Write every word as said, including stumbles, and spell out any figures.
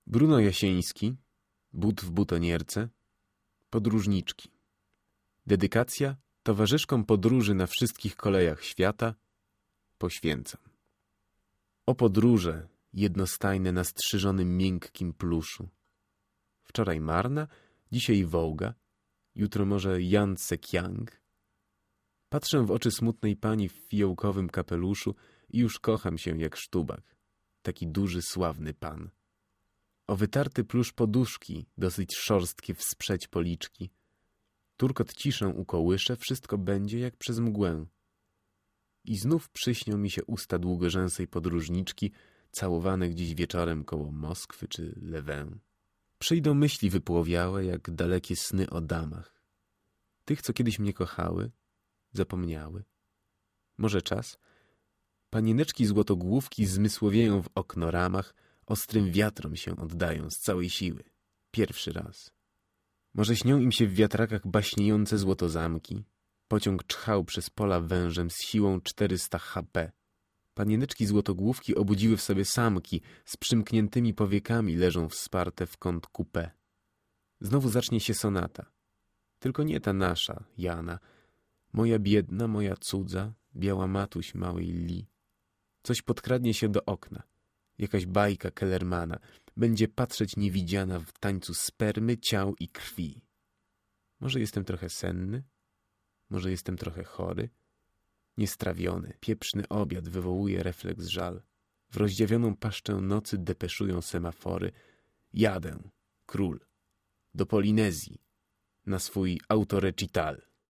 Bruno Jasieński, But w butonierce, Podróżniczki. Dedykacja towarzyszkom podróży na wszystkich kolejach świata poświęcam. O podróże jednostajne na strzyżonym miękkim pluszu. Wczoraj Marna, dzisiaj Wołga, jutro może Yangtze Kiang. Patrzę w oczy smutnej pani w fiołkowym kapeluszu i już kocham się jak sztubak. Taki duży, sławny pan. O wytarty plusz poduszki, dosyć szorstkie wsprzeć policzki. Turkot ciszę ukołysze, wszystko będzie jak przez mgłę. I znów przyśnią mi się usta długorzęsej podróżniczki, całowane gdzieś wieczorem koło Moskwy czy Lewę. Przyjdą myśli wypłowiałe, jak dalekie sny o damach. Tych, co kiedyś mnie kochały, zapomniały. Może czas? Panieneczki złotogłówki zmysłowieją w oknoramach, ostrym wiatrom się oddają z całej siły. Pierwszy raz. Może śnią im się w wiatrakach baśniejące złotozamki. Pociąg czchał przez pola wężem z siłą czterysta HP. Panieneczki złotogłówki obudziły w sobie samki, z przymkniętymi powiekami leżą wsparte w kąt coupé. Znowu zacznie się sonata. Tylko nie ta nasza, Jana. Moja biedna, moja cudza, biała matuś małej Li. Coś podkradnie się do okna. Jakaś bajka Kellermana. Będzie patrzeć niewidziana w tańcu spermy, ciał i krwi. Może jestem trochę senny? Może jestem trochę chory? Niestrawiony, pieprzny obiad wywołuje refleks żal. W rozdziawioną paszczę nocy depeszują semafory. Jadę, król, do Polinezji, na swój autorecital.